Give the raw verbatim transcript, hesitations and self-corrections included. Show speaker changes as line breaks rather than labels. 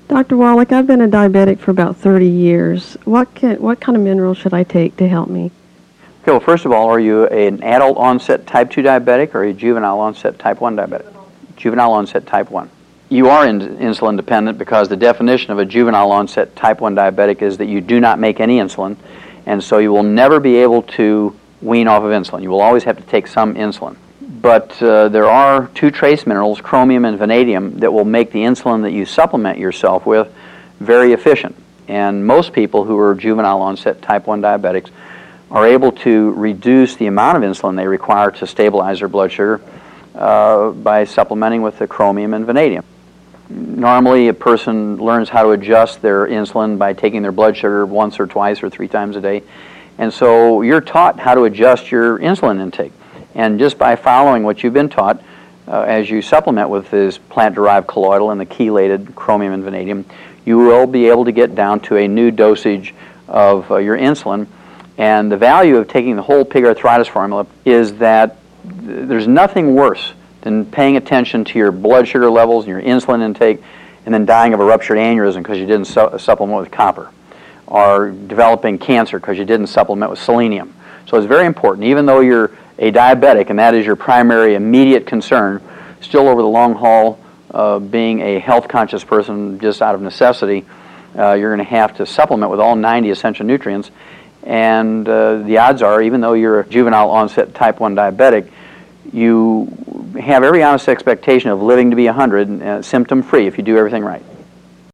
Doctor Wallach, I've been a diabetic for about thirty years. What can, what kind of minerals should I take to help me?
Okay, well, first of all, are you an adult onset type two diabetic or a juvenile onset type one diabetic? Juvenile onset type one. You are in, insulin dependent because the definition of a juvenile onset type one diabetic is that you do not make any insulin, and so you will never be able to wean off of insulin. You will always have to take some insulin. But uh, there are two trace minerals, chromium and vanadium, that will make the insulin that you supplement yourself with very efficient. And most people who are juvenile onset type one diabetics are able to reduce the amount of insulin they require to stabilize their blood sugar uh, by supplementing with the chromium and vanadium. Normally, a person learns how to adjust their insulin by taking their blood sugar once or twice or three times a day. And so you're taught how to adjust your insulin intake. And just by following what you've been taught, uh, as you supplement with this plant-derived colloidal and the chelated chromium and vanadium, you will be able to get down to a new dosage of uh, your insulin. And the value of taking the whole pig arthritis formula is that th- there's nothing worse than paying attention to your blood sugar levels and your insulin intake and then dying of a ruptured aneurysm because you didn't su- supplement with copper, or developing cancer because you didn't supplement with selenium. So it's very important, even though you're a diabetic and that is your primary immediate concern, still over the long haul, uh, being a health-conscious person just out of necessity, uh, you're going to have to supplement with all ninety essential nutrients. And uh, the odds are, even though you're a juvenile onset type one diabetic, you have every honest expectation of living to be one hundred, uh, symptom-free if you do everything right.